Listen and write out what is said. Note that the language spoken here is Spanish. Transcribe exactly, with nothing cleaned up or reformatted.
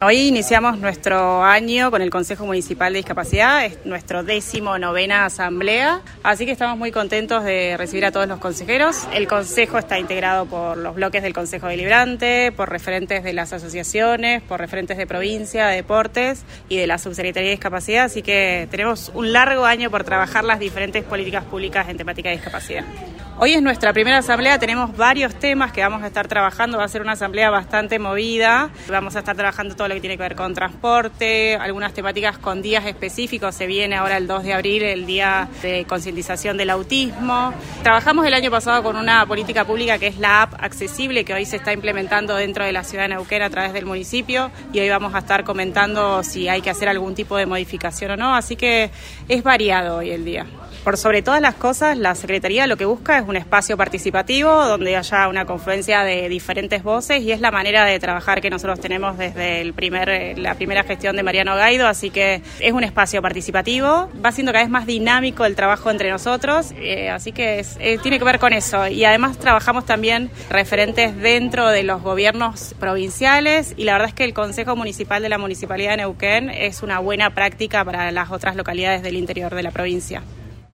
Hoy iniciamos nuestro año con el Consejo Municipal de Discapacidad, es nuestro décimo novena asamblea, así que estamos muy contentos de recibir a todos los consejeros. El consejo está integrado por los bloques del Consejo Deliberante, por referentes de las asociaciones, por referentes de provincia, de deportes y de la Subsecretaría de Discapacidad, así que tenemos un largo año por trabajar las diferentes políticas públicas en temática de discapacidad. Hoy es nuestra primera asamblea, tenemos varios temas que vamos a estar trabajando, va a ser una asamblea bastante movida, vamos a estar trabajando todo lo que tiene que ver con transporte, algunas temáticas con días específicos, se viene ahora el dos de abril, el día de concientización del autismo. Trabajamos el año pasado con una política pública que es la app accesible, que hoy se está implementando dentro de la ciudad de Neuquén a través del municipio, y hoy vamos a estar comentando si hay que hacer algún tipo de modificación o no, así que es variado hoy el día. Por sobre todas las cosas, la Secretaría lo que busca es un espacio participativo donde haya una confluencia de diferentes voces, y es la manera de trabajar que nosotros tenemos desde el primer, la primera gestión de Mariano Gaido, así que es un espacio participativo, va siendo cada vez más dinámico el trabajo entre nosotros, eh, así que es, eh, tiene que ver con eso, y además trabajamos también referentes dentro de los gobiernos provinciales, y la verdad es que el Consejo Municipal de la Municipalidad de Neuquén es una buena práctica para las otras localidades del interior de la provincia.